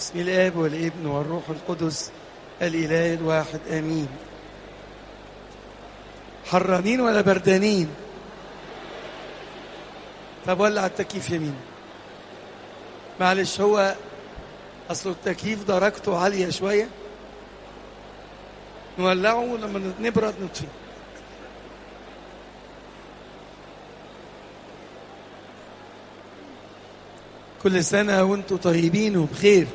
بسم الآب والابن والروح القدس الإله الواحد آمين. حرانين ولا بردانين؟ طب ولع التكييف يمين. معلش، هو أصل التكييف درجته عالية شوية، نولعه لما نبرد نطفيه. كل سنة وانتم طيبين وبخير.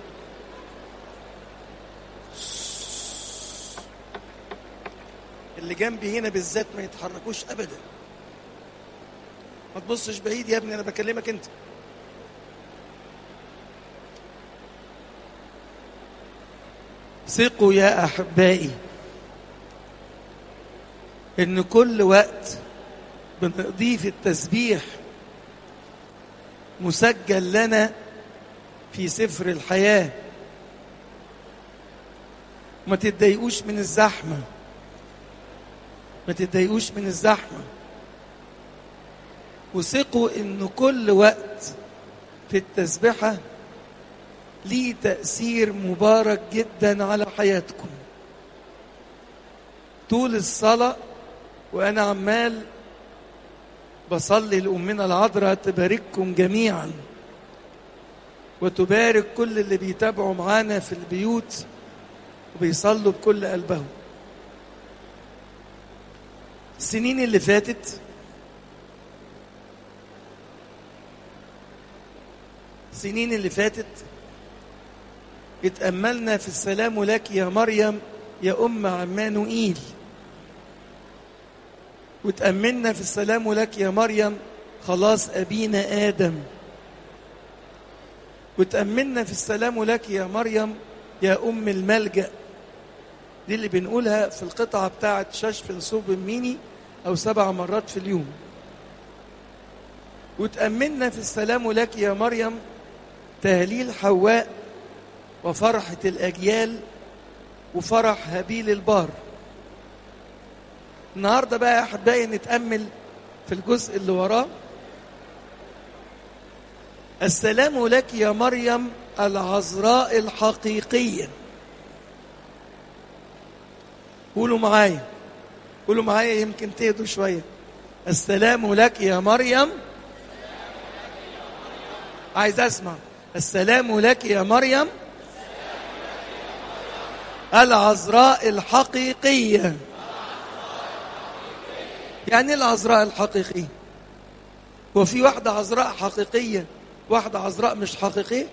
اللي جنبي هنا بالذات ما يتحركوش أبدا. ما تبصش بعيد يا ابني، أنا بكلمك أنت. ثقوا يا أحبائي إن كل وقت بنقضيه في التسبيح مسجل لنا في سفر الحياة. ما تتضايقوش من الزحمة، ما تتضايقوش من الزحمة، وثقوا إن كل وقت في التسبيحة ليه تأثير مبارك جدا على حياتكم. طول الصلاة وأنا عمال بصلي لأمنا العذراء تبارككم جميعا وتبارك كل اللي بيتابعوا معانا في البيوت وبيصلوا بكل قلبهم. السنين اللي فاتت اتأملنا في السلام لك يا مريم يا أم عمانوئيل، وتأملنا في السلام لك يا مريم خلاص أبينا آدم، وتأملنا في السلام لك يا مريم يا أم الملجأ. دي اللي بنقولها في القطعة بتاعة ششف صوب ميني أو 7 مرات في اليوم. وتأملنا في السلام لك يا مريم تهليل حواء وفرحة الأجيال وفرح هابيل البار. النهاردة بقى يا أحبائي نتأمل في الجزء اللي وراه. السلام لك يا مريم العذراء الحقيقية. قولوا معايا يمكن تهدوا شوية. السلام لك يا مريم. عايز أسمع. السلام لك يا مريم العذراء الحقيقية. يعني العذراء الحقيقية؟ هو في واحدة عذراء حقيقية واحدة عذراء مش حقيقية؟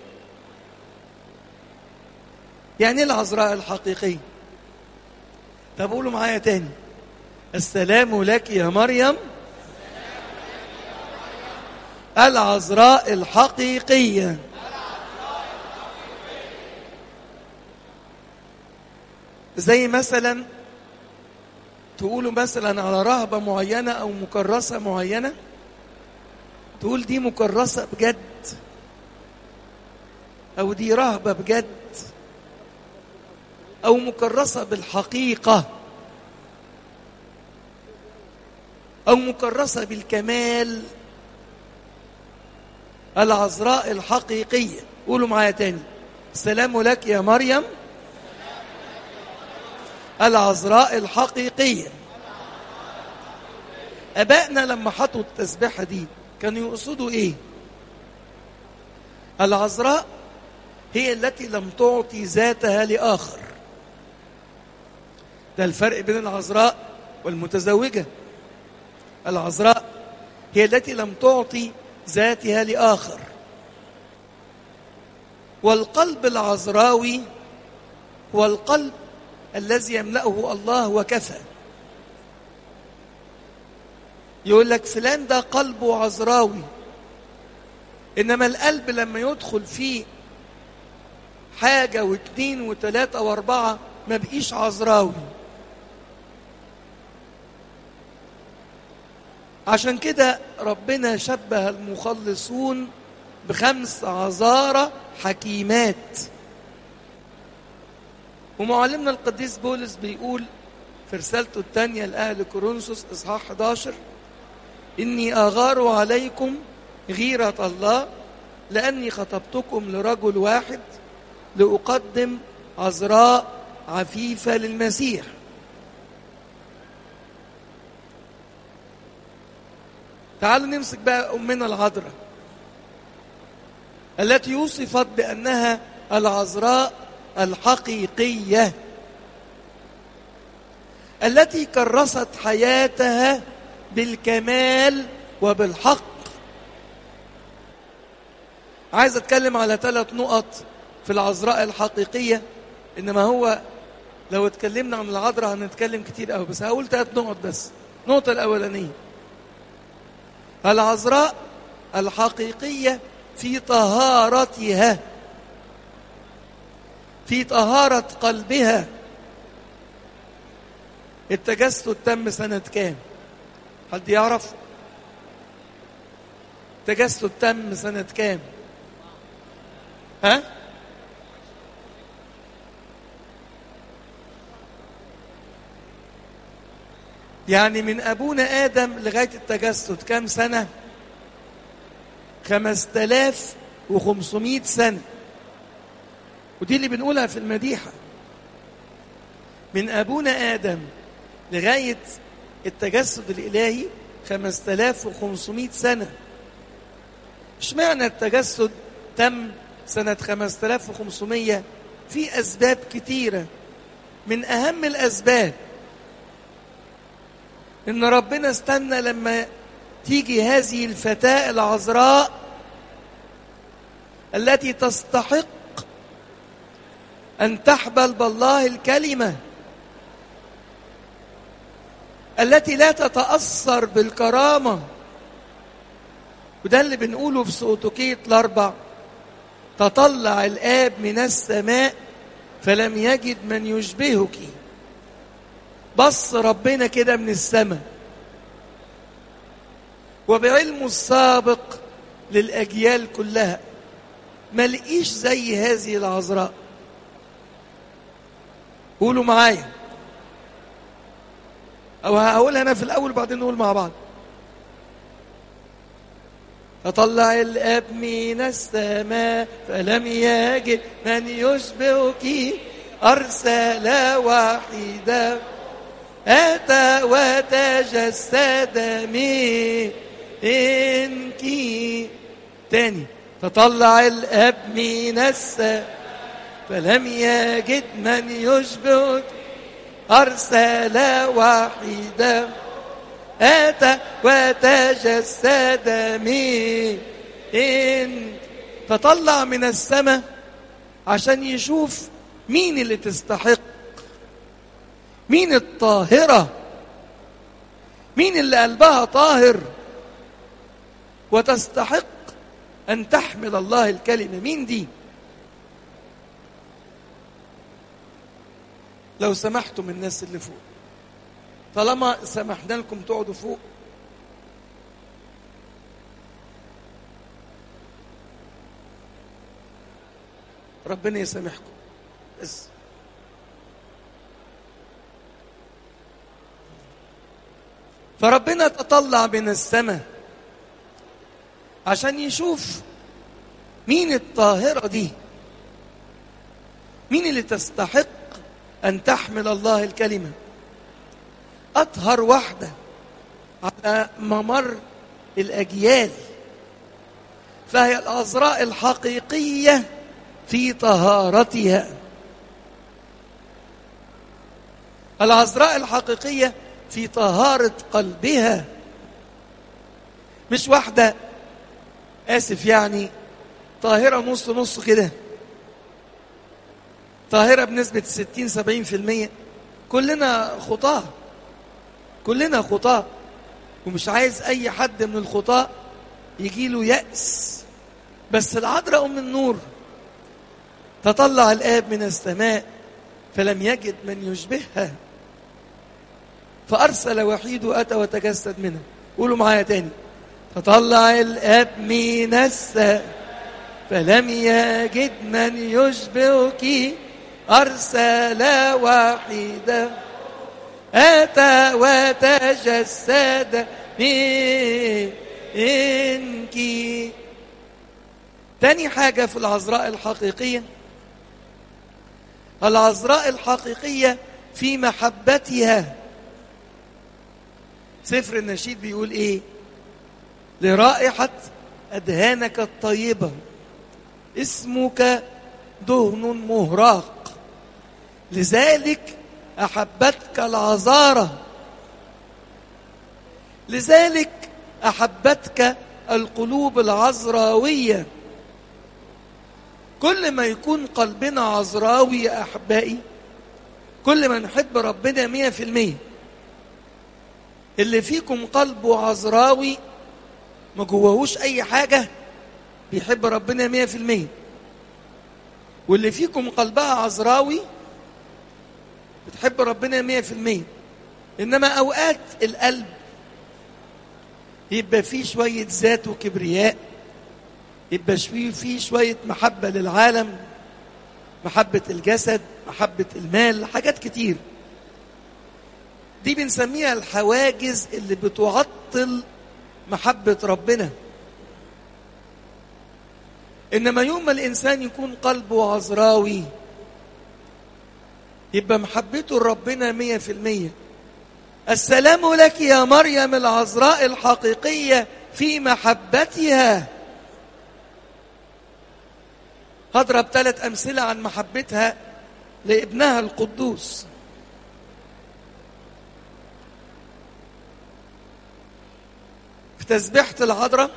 يعني العذراء الحقيقية. طب قولوا معايا تاني. السلام لك يا مريم العذراء الحقيقية. زي مثلا تقولوا مثلا على رهبة معينة أو مكرسة معينة، تقول دي مكرسة بجد أو دي رهبة بجد أو مكرسة بالحقيقة أو مكرسة بالكمال. العذراء الحقيقية. قولوا معايا تاني. السلام لك يا مريم العذراء الحقيقية. أبائنا لما حطوا التسبيحة دي كانوا يقصدوا إيه؟ العذراء هي التي لم تعطي ذاتها لآخر. ده الفرق بين العذراء والمتزوجة. العذراء هي التي لم تعطي ذاتها لآخر. والقلب العذراوي هو القلب الذي يملأه الله وكفى. يقول لك فلان ده قلبه عذراوي، إنما القلب لما يدخل فيه حاجة واثنين وثلاثة واربعة ما بقيش عذراوي. عشان كده ربنا شبه المخلصون ب5 عذارى حكيمات. ومعلمنا القديس بولس بيقول في رسالته الثانية لأهل كورنثوس إصحاح 11: إني أغار عليكم غيرة الله لأني خطبتكم لرجل واحد لأقدم عذراء عفيفة للمسيح. تعالوا نمسك بقى أمنا العذراء التي وصفت بأنها العذراء الحقيقية، التي كرست حياتها بالكمال وبالحق. عايز أتكلم على 3 نقط في العذراء الحقيقية، إنما هو لو اتكلمنا عن العذراء هنتكلم كتير قوي، بس هقول 3 نقط بس. النقطة الأولانية، العذراء الحقيقية في طهارتها، في طهارة قلبها. التجسد تم سنة كام؟ حد يعرف؟ التجسد تم سنة كام؟ ها؟ يعني من أبونا آدم لغاية التجسد كام سنة؟ 5500 سنة. ودي اللي بنقولها في المديحة، من أبونا آدم لغاية التجسد الإلهي 5500 سنة. اشمعنى التجسد تم سنة 5500؟ في أسباب كتيرة. من أهم الأسباب إن ربنا استنى لما تيجي هذه الفتاة العذراء التي تستحق أن تحبل بالله الكلمة، التي لا تتأثر بالكرامة. وده اللي بنقوله في سؤتوكية الأربع: تطلع الآب من السماء فلم يجد من يشبهك. بص ربنا كده من السماء وبعلمه السابق للأجيال كلها ما لقيش زي هذه العذراء. قولوا معايا، أو هقول أنا في الأول بعدين نقول مع بعض. فطلع الآب من السماء فلم يجد من يشبهك، أرسل وحيدا أتى وتجسد منك. تاني، فطلع الآب من السماء فلم يجد من يشبهك، أرسل وحيدا أتى وتجسد منك. فطلع من السماء عشان يشوف مين اللي تستحق، مين الطاهرة، مين اللي قلبها طاهر وتستحق أن تحمل الله الكلمة. مين دي؟ لو سمحتم الناس اللي فوق، طالما سمحنا لكم تقعدوا فوق، ربنا يسامحكم. بس فربنا تطلع من السماء عشان يشوف مين الطاهرة دي، مين اللي تستحق أن تحمل الله الكلمة. أطهر واحدة على ممر الأجيال، فهي العذراء الحقيقية في طهارتها. العذراء الحقيقية في طهارة قلبها، مش واحدة آسف يعني طاهرة نص نص كده، طاهرة بنسبة 60-70%. كلنا خطاة، كلنا خطاة، ومش عايز أي حد من الخطاة يجيله يأس. بس العذراء أم النور تطلع الآب من السماء فلم يجد من يشبهها، فأرسل وحيده أتى وتجسد منها. قولوا معايا تاني: فطلع الآب من السماء فلم يجد من يشبهك، أرسل وحيدا أتى وتجسد منك. تاني حاجة في العذراء الحقيقية العذراء الحقيقية في محبتها. سفر النشيد بيقول ايه؟ لرائحة أدهانك الطيبة اسمك دهن مهراق، لذلك أحبتك العذارى، لذلك أحبتك القلوب العذراوية. كل ما يكون قلبنا عذراوي يا أحبائي كل ما نحب ربنا 100%. اللي فيكم قلبه عذراوي ما جواهوش أي حاجة بيحب ربنا 100%. واللي فيكم قلبها عذراوي بتحب ربنا 100%. إنما أوقات القلب يبقى فيه شوية ذات وكبرياء، يبقى فيه شوية محبة للعالم، محبة الجسد، محبة المال، حاجات كتير. دي بنسميها الحواجز اللي بتعطل محبة ربنا. إنما يوم ما الإنسان يكون قلبه عذراوي يبقى محبته لربنا 100%. السلام لك يا مريم العذراء الحقيقية في محبتها. هضرب 3 أمثلة عن محبتها لابنها القدوس. في تسبيحة العذراء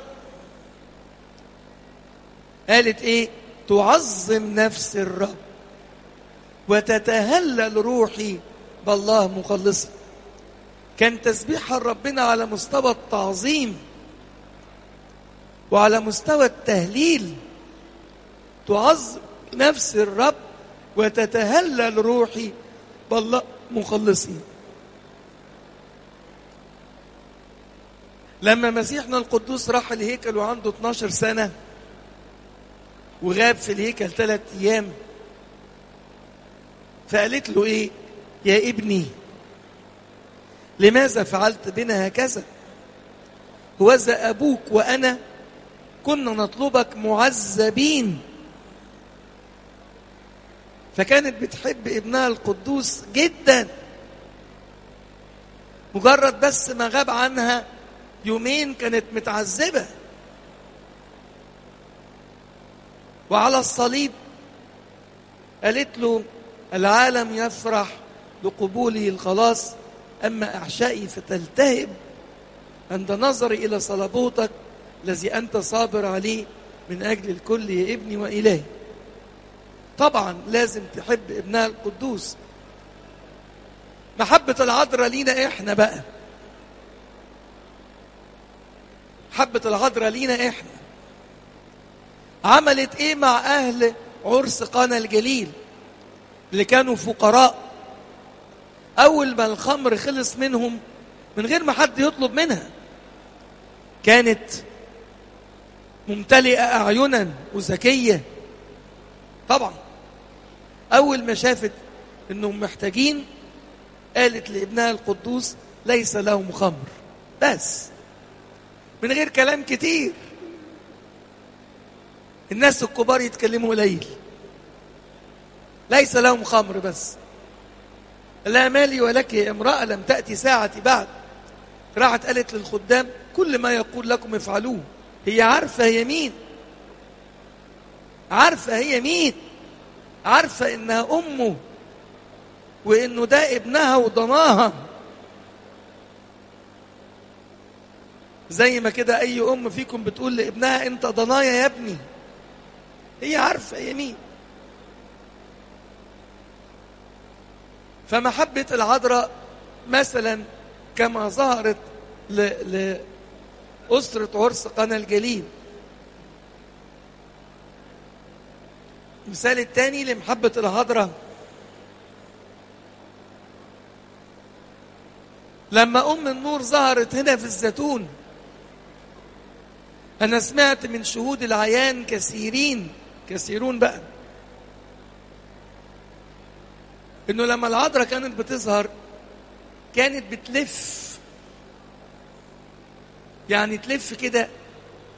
قالت ايه؟ تعظم نفس الرب وتتهلل روحي بالله مخلصا. كان تسبيحها لربنا على مستوى التعظيم وعلى مستوى التهليل. تعظم نفس الرب وتتهلل روحي بالله مخلصي. لما مسيحنا القدوس راح الهيكل وعنده 12 سنة وغاب في الهيكل 3 أيام، فقالت له ايه؟ يا ابني لماذا فعلت بنا هكذا؟ هوذا أبوك وأنا كنا نطلبك معذبين. فكانت بتحب ابنها القدوس جدا. مجرد بس ما غاب عنها يومين كانت متعذبة. وعلى الصليب قالت له العالم يفرح لقبوله الخلاص، أما أعشائي فتلتهب عند نظري إلى صلبوتك الذي أنت صابر عليه من أجل الكل يا ابني وإلهي. طبعا لازم تحب ابنها القدوس. محبة العذراء لينا احنا بقى، محبة العذراء لينا احنا. عملت ايه مع اهل عرس قانا الجليل اللي كانوا فقراء؟ اول ما الخمر خلص منهم من غير ما حد يطلب منها كانت ممتلئة اعينا وذكية. طبعا اول ما شافت انهم محتاجين قالت لابنها القدوس ليس لهم خمر، بس من غير كلام كتير. الناس الكبار يتكلموا قليل، ليس لهم خمر بس. لا مالي ولك يا امرأة لم تأتي ساعتي بعد. راحت قالت للخدام كل ما يقول لكم افعلوه. هي عارفة هي مين، عارفة هي مين، عارفة انها امه وانه ده ابنها وضناها. زي ما كده اي ام فيكم بتقول لابنها انت ضنايا يا ابني. هي عارفة هي مين. فمحبة العذراء مثلا كما ظهرت لأسرة عرس قانا الجليل. المثال الثاني لمحبة العذراء لما أم النور ظهرت هنا في الزيتون. أنا سمعت من شهود العيان كثيرون بقى إنه لما العذراء كانت بتظهر كانت بتلف، يعني تلف كده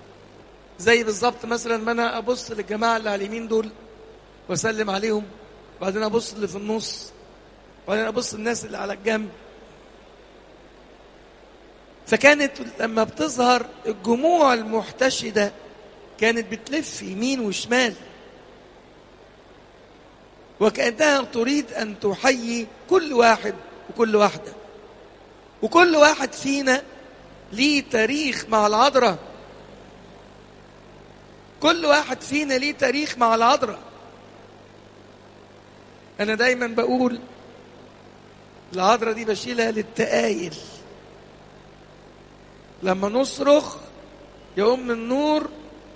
زي بالظبط مثلا ما أنا أبص للجماعة اللي على اليمين دول وأسلم عليهم وبعدين أبص اللي في النص، وبعدين أبص الناس اللي على الجنب. فكانت لما بتظهر الجموع المحتشدة كانت بتلف يمين وشمال، وكأنها تريد أن تحيي كل واحد وكل واحدة. وكل واحد فينا ليه تاريخ مع العذراء، كل واحد فينا ليه تاريخ مع العذراء. أنا دايما بقول العذراء دي بشيلها للتآيل. لما نصرخ يا أم النور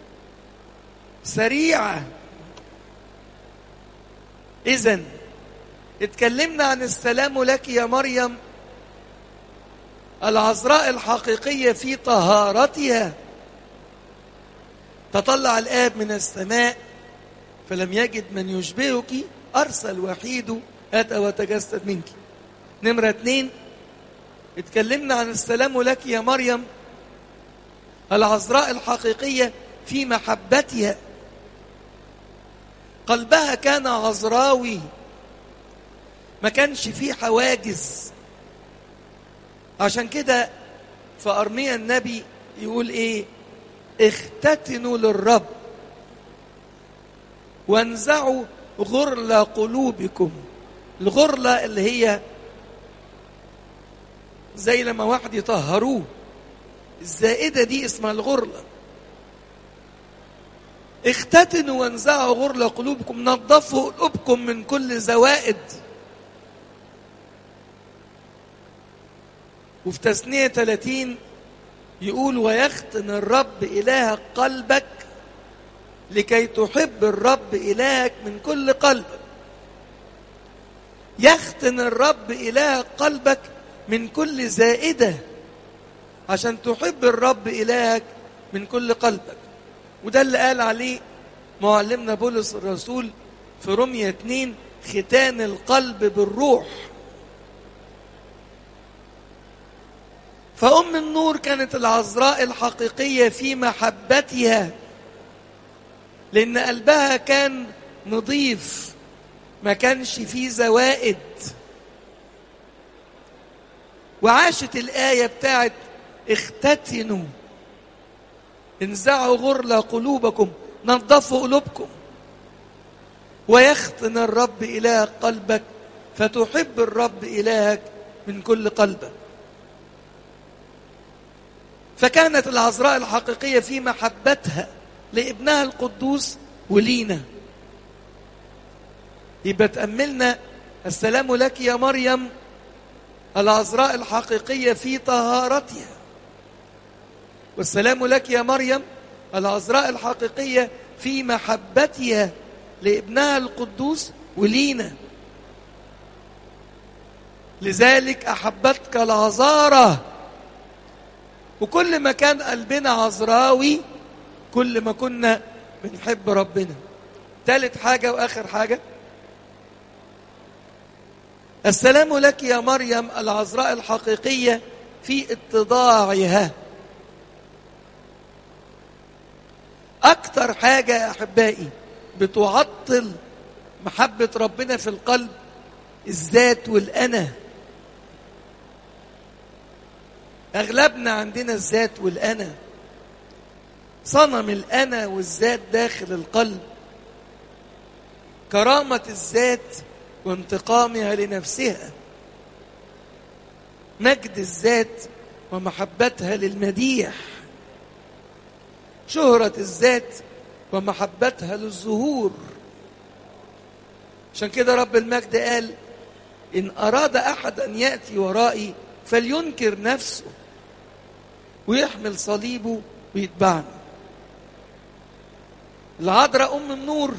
سريعة. إذن اتكلمنا عن السلام لك يا مريم، العذراء الحقيقية في طهارتها. تطلع الآب من السماء فلم يجد من يشبهك، أرسل وحيده أتى وتجسد منك. نمرة 2 اتكلمنا عن السلام لك يا مريم، العذراء الحقيقية في محبتها. قلبها كان عذراوي، ما كانش فيه حواجز. عشان كده في أرميا النبي يقول ايه؟ اختتنوا للرب وانزعوا غرل قلوبكم. الغرلة اللي هي زي لما واحد يطهروه، الزائدة دي اسمها الغرلة. اختتنوا وانزعوا غرل قلوبكم، نظفوا قلوبكم من كل زوائد. وفي تثنية 30 يقول ويختن الرب إلهك قلبك لكي تحب الرب إلهك من كل قلبك. يختن الرب إلهك قلبك من كل زائدة عشان تحب الرب إلهك من كل قلبك. وده اللي قال عليه معلمنا بولس الرسول في رومية 2 ختان القلب بالروح. فأم النور كانت العذراء الحقيقية في محبتها، لأن قلبها كان نظيف، ما كانش فيه زوائد. وعاشت الآية بتاعت اختتنوا، انزعوا غرل قلوبكم، نظفوا قلوبكم. ويختن الرب إلهك قلبك فتحب الرب إلهك من كل قلبك. فكانت العذراء الحقيقية في محبتها لابنها القدوس ولينا. يبقى تأملنا السلام لك يا مريم، العذراء الحقيقية في طهارتها، والسلام لك يا مريم العذراء الحقيقية في محبتها لابنها القدوس ولينا. لذلك أحبتك العذارى. وكل ما كان قلبنا عذراوي كل ما كنا بنحب ربنا. ثالث حاجة وآخر حاجة، السلام لك يا مريم العذراء الحقيقية في اتضاعها. أكتر حاجة يا أحبائي بتعطل محبة ربنا في القلب الذات والأنا. أغلبنا عندنا الذات والأنا، صنم الأنا والذات داخل القلب، كرامة الذات وانتقامها لنفسها، مجد الذات ومحبتها للمديح، شهرة الذات ومحبتها للظهور. عشان كده رب المجد قال إن أراد أحد أن يأتي ورائي فلينكر نفسه ويحمل صليبه ويتبعني. العذراء أم النور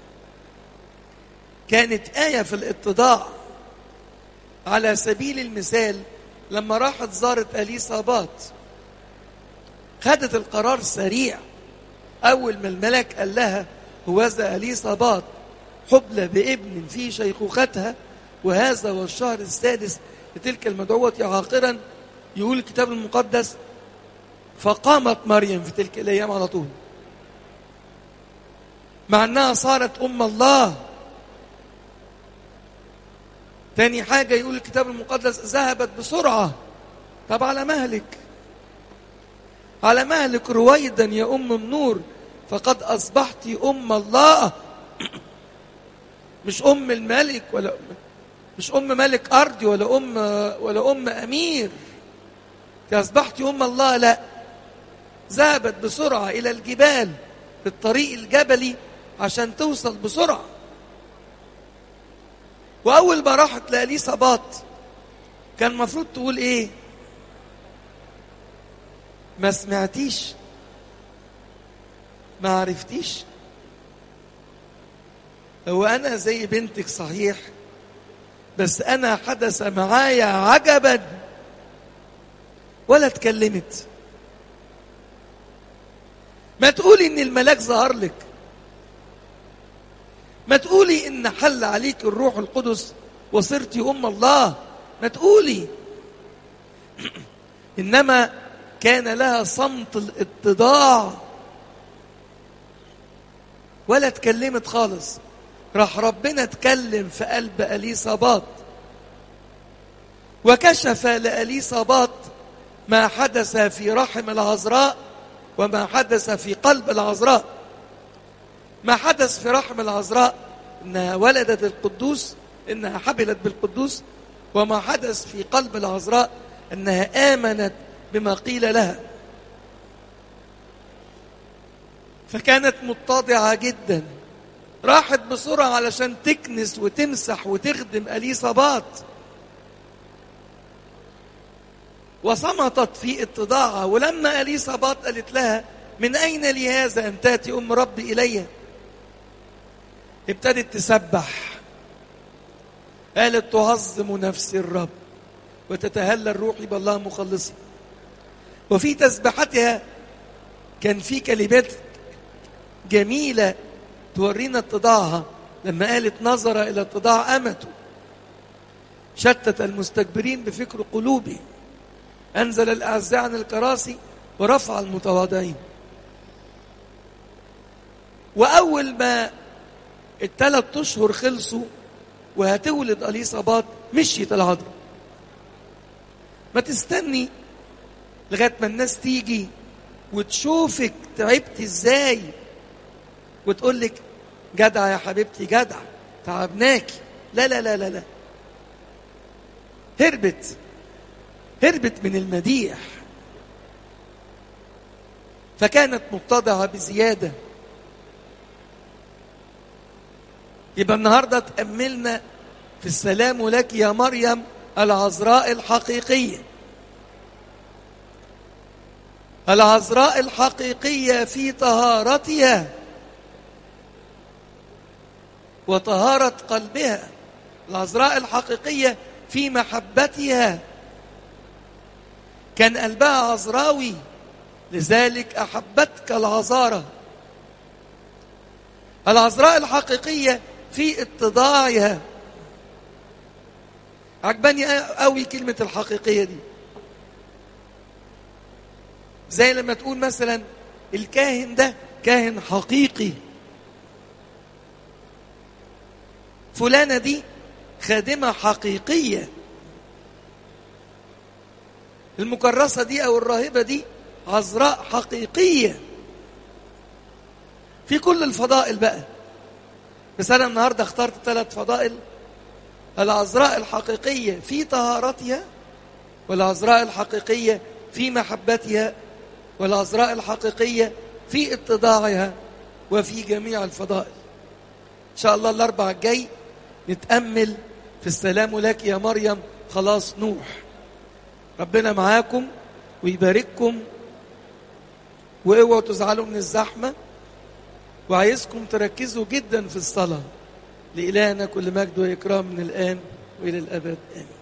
كانت آية في الاتضاع. على سبيل المثال لما راحت زارت أليصابات خدت القرار سريع. أول ما الملاك قال لها هوذا أليصابات حبلى بابن في شيخوختها وهذا هو الشهر السادس لتلك المدعوة عاقرا، يقول الكتاب المقدس فقامت مريم في تلك الأيام على طول، مع أنها صارت أم الله. تاني حاجة يقول الكتاب المقدس ذهبت بسرعة. طب على مهلك، على مهلك رويدا يا أم النور، فقد أصبحت أم الله. مش أم الملك، ولا مش أم ملك أرضي، ولا أم أمير. أصبحت أم الله. لا، ذهبت بسرعة إلى الجبال، بالطريق الجبلي عشان توصل بسرعة. وأول ما راحت لإليصابات كان المفروض تقول إيه؟ ما سمعتيش؟ ما عرفتيش؟ هو أنا زي بنتك صحيح، بس أنا حدث معايا عجبا. ولا اتكلمت. ما تقولي إن الملاك ظهر لك، ما تقولي إن حل عليك الروح القدس وصرتي أم الله، ما تقولي. إنما كان لها صمت الاتضاع، ولا اتكلمت خالص. راح ربنا اتكلم في قلب إليصابات، وكشف لإليصابات ما حدث في رحم العذراء وما حدث في قلب العذراء. ما حدث في رحم العذراء إنها ولدت القدوس، إنها حبلت بالقدوس. وما حدث في قلب العذراء إنها آمنت بما قيل لها. فكانت متضعة جدا، راحت بسرعة علشان تكنس وتمسح وتخدم إليصابات، وصمتت في اتضاعها. ولما إليصابات قالت لها من أين لي هذا أن تأتي أم ربي إلي، ابتدت تسبح. قالت تعظم نفسي الرب وتتهلل روحي بالله مخلصي. وفي تسبحتها كان في كلمات جميلة تورينا اتضاعها، لما قالت نظر إلى اتضاع أمته، شتت المستكبرين بفكر قلوبي، أنزل الأعزاء عن الكراسي ورفع المتواضعين. وأول ما ال3 أشهر خلصوا وهتولد إليصابات، مشيت العذراء. ما تستني لغاية ما الناس تيجي وتشوفك تعبت ازاي وتقول لك جدع يا حبيبتي جدع تعبناكي. لا لا لا لا لا، هربت من المديح. فكانت متضعة بزيادة. يبقى النهاردة تأملنا في السلام لك يا مريم العذراء الحقيقية. العذراء الحقيقية في طهارتها وطهارة قلبها، العذراء الحقيقية في محبتها. كان قلبها عذراوي، لذلك أحبتك العذارى. العذراء الحقيقية في اتضاعها. عجباني قوي كلمة الحقيقية دي. زي لما تقول مثلا الكاهن ده كاهن حقيقي، فلانة دي خادمة حقيقية، المكرسة دي أو الراهبة دي عذراء حقيقية في كل الفضائل بقى. بس أنا النهاردة اخترت 3 فضائل: العذراء الحقيقية في طهارتها، والعذراء الحقيقية في محبتها، والعذراء الحقيقية في اتضاعها، وفي جميع الفضائل. إن شاء الله الأربع الجاي نتأمل في السلام لك يا مريم خلاص نوح. ربنا معاكم ويبارككم، واوعوا تزعلوا من الزحمة، وعايزكم تركزوا جدا في الصلاة. لإلهنا كل مجد وإكرام من الآن وإلى الأبد آمين.